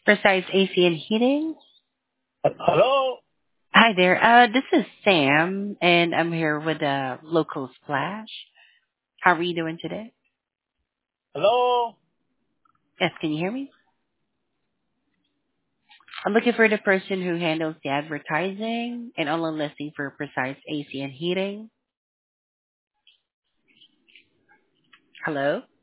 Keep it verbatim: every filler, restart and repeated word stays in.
Precise A C and Heating. Hello? Hi there. Uh, this is Sam, and I'm here with uh, Local Splash. How are you doing today? Hello? Yes, can you hear me? I'm looking for the person who handles the advertising and online listing for Precise A C and Heating. Hello?